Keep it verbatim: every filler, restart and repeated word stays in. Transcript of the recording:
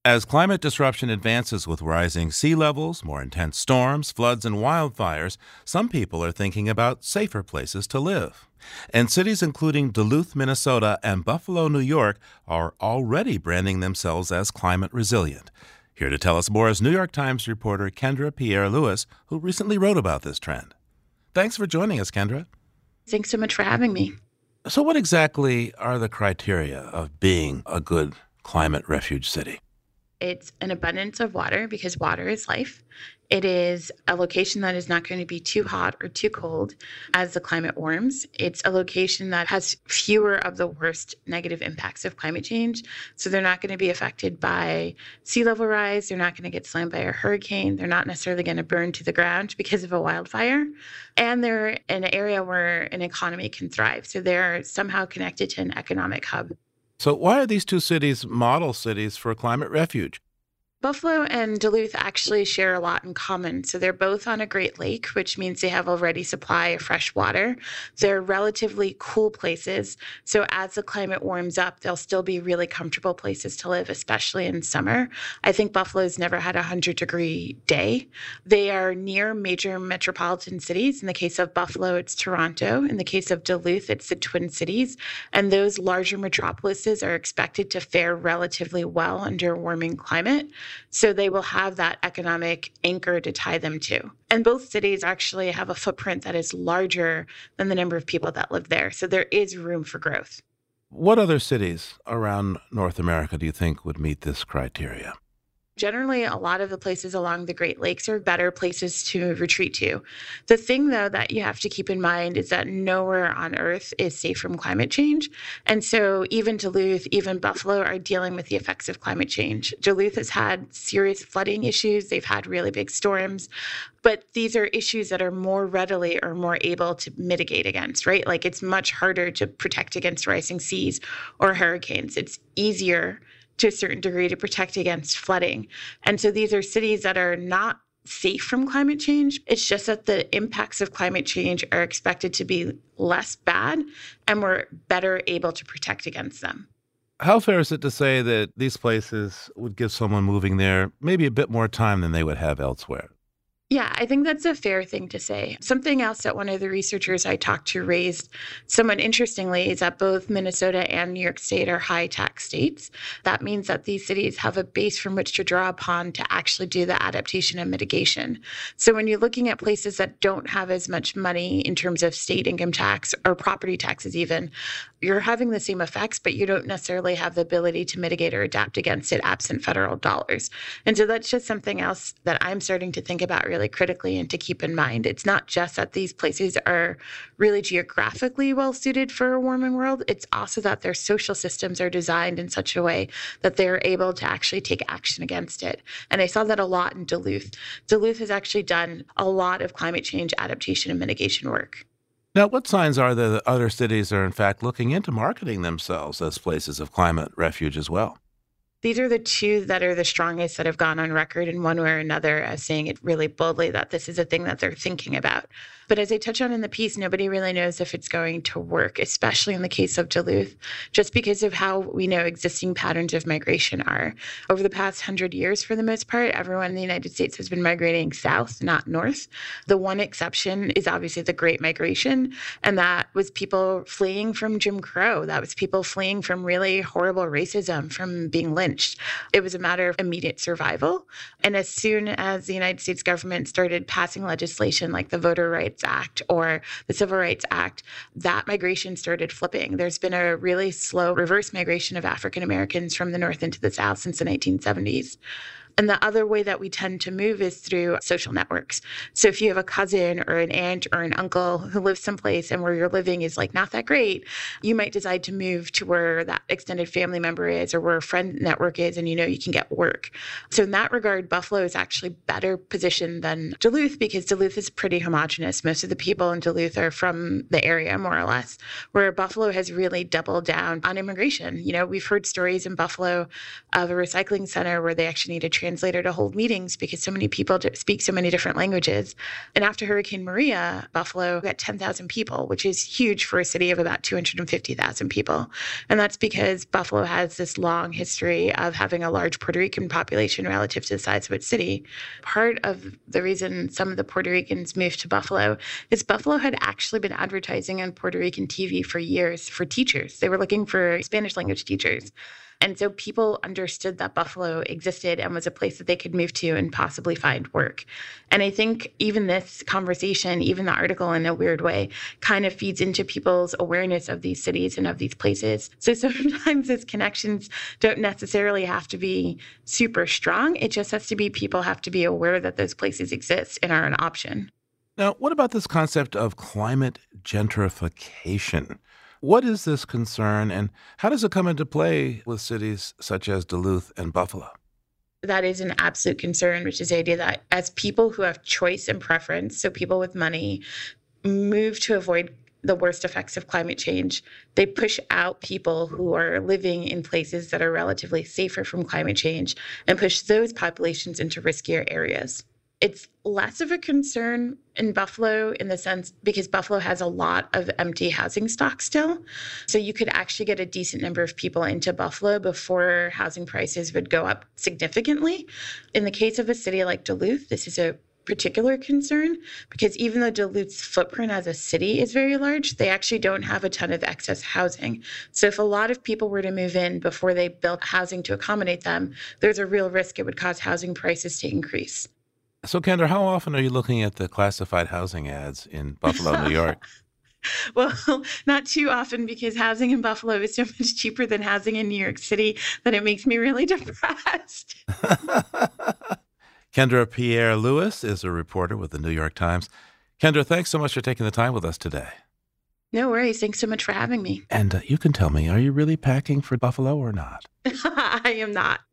As climate disruption advances with rising sea levels, more intense storms, floods, and wildfires, some people are thinking about safer places to live. And cities including Duluth, Minnesota, and Buffalo, New York, are already branding themselves as climate resilient. Here to tell us more is New York Times reporter Kendra Pierre-Louis, who recently wrote about this trend. Thanks for joining us, Kendra. Thanks so much for having me. So what exactly are the criteria of being a good climate refuge city? It's an abundance of water because water is life. It is a location that is not going to be too hot or too cold as the climate warms. It's a location that has fewer of the worst negative impacts of climate change. So they're not going to be affected by sea level rise. They're not going to get slammed by a hurricane. They're not necessarily going to burn to the ground because of a wildfire. And they're in an area where an economy can thrive. So they're somehow connected to an economic hub. So why are these two cities model cities for climate refuge? Buffalo and Duluth actually share a lot in common. So they're both on a Great Lake, which means they have a ready supply of fresh water. They're relatively cool places. So as the climate warms up, they'll still be really comfortable places to live, especially in summer. I think Buffalo's never had a one hundred degree day. They are near major metropolitan cities. In the case of Buffalo, it's Toronto. In the case of Duluth, it's the Twin Cities. And those larger metropolises are expected to fare relatively well under a warming climate. So they will have that economic anchor to tie them to. And both cities actually have a footprint that is larger than the number of people that live there. So there is room for growth. What other cities around North America do you think would meet this criteria? Generally, a lot of the places along the Great Lakes are better places to retreat to. The thing, though, that you have to keep in mind is that nowhere on Earth is safe from climate change. And so even Duluth, even Buffalo are dealing with the effects of climate change. Duluth has had serious flooding issues. They've had really big storms. But these are issues that are more readily or more able to mitigate against, right? Like it's much harder to protect against rising seas or hurricanes. It's easier to a certain degree to protect against flooding. And so these are cities that are not safe from climate change. It's just that the impacts of climate change are expected to be less bad and we're better able to protect against them. How fair is it to say that these places would give someone moving there maybe a bit more time than they would have elsewhere? Yeah, I think that's a fair thing to say. Something else that one of the researchers I talked to raised somewhat interestingly is that both Minnesota and New York State are high tax states. That means that these cities have a base from which to draw upon to actually do the adaptation and mitigation. So when you're looking at places that don't have as much money in terms of state income tax or property taxes even, you're having the same effects, but you don't necessarily have the ability to mitigate or adapt against it absent federal dollars. And so that's just something else that I'm starting to think about really critically and to keep in mind. It's not just that these places are really geographically well suited for a warming world. It's also that their social systems are designed in such a way that they're able to actually take action against it. And I saw that a lot in Duluth. Duluth has actually done a lot of climate change adaptation and mitigation work. Now, what signs are there that other cities are in fact looking into marketing themselves as places of climate refuge as well? These are the two that are the strongest that have gone on record in one way or another as saying it really boldly that this is a thing that they're thinking about. But as I touch on in the piece, nobody really knows if it's going to work, especially in the case of Duluth, just because of how we know existing patterns of migration are. Over the past hundred years, for the most part, everyone in the United States has been migrating south, not north. The one exception is obviously the Great Migration, and that was people fleeing from Jim Crow. That was people fleeing from really horrible racism, from being lynched. It was a matter of immediate survival. And as soon as the United States government started passing legislation like the Voter Rights Act or the Civil Rights Act, that migration started flipping. There's been a really slow reverse migration of African Americans from the North into the South since the nineteen seventies. And the other way that we tend to move is through social networks. So if you have a cousin or an aunt or an uncle who lives someplace and where you're living is like not that great, you might decide to move to where that extended family member is or where a friend network is and you know you can get work. So in that regard, Buffalo is actually better positioned than Duluth because Duluth is pretty homogenous. Most of the people in Duluth are from the area, more or less, where Buffalo has really doubled down on immigration. You know, we've heard stories in Buffalo of a recycling center where they actually need to translator to hold meetings because so many people speak so many different languages. And after Hurricane Maria, Buffalo got ten thousand people, which is huge for a city of about two hundred fifty thousand people. And that's because Buffalo has this long history of having a large Puerto Rican population relative to the size of its city. Part of the reason some of the Puerto Ricans moved to Buffalo is Buffalo had actually been advertising on Puerto Rican T V for years for teachers. They were looking for Spanish language teachers. And so people understood that Buffalo existed and was a place that they could move to and possibly find work. And I think even this conversation, even the article in a weird way, kind of feeds into people's awareness of these cities and of these places. So sometimes those connections don't necessarily have to be super strong. It just has to be people have to be aware that those places exist and are an option. Now, what about this concept of climate gentrification? What is this concern, and how does it come into play with cities such as Duluth and Buffalo? That is an absolute concern, which is the idea that as people who have choice and preference, so people with money, move to avoid the worst effects of climate change, they push out people who are living in places that are relatively safer from climate change and push those populations into riskier areas. It's less of a concern in Buffalo in the sense because Buffalo has a lot of empty housing stock still. So you could actually get a decent number of people into Buffalo before housing prices would go up significantly. In the case of a city like Duluth, this is a particular concern because even though Duluth's footprint as a city is very large, they actually don't have a ton of excess housing. So if a lot of people were to move in before they built housing to accommodate them, there's a real risk it would cause housing prices to increase. So, Kendra, how often are you looking at the classified housing ads in Buffalo, New York? Well, not too often because housing in Buffalo is so much cheaper than housing in New York City that it makes me really depressed. Kendra Pierre-Louis is a reporter with the New York Times. Kendra, thanks so much for taking the time with us today. No worries. Thanks so much for having me. And uh, you can tell me, are you really packing for Buffalo or not? I am not.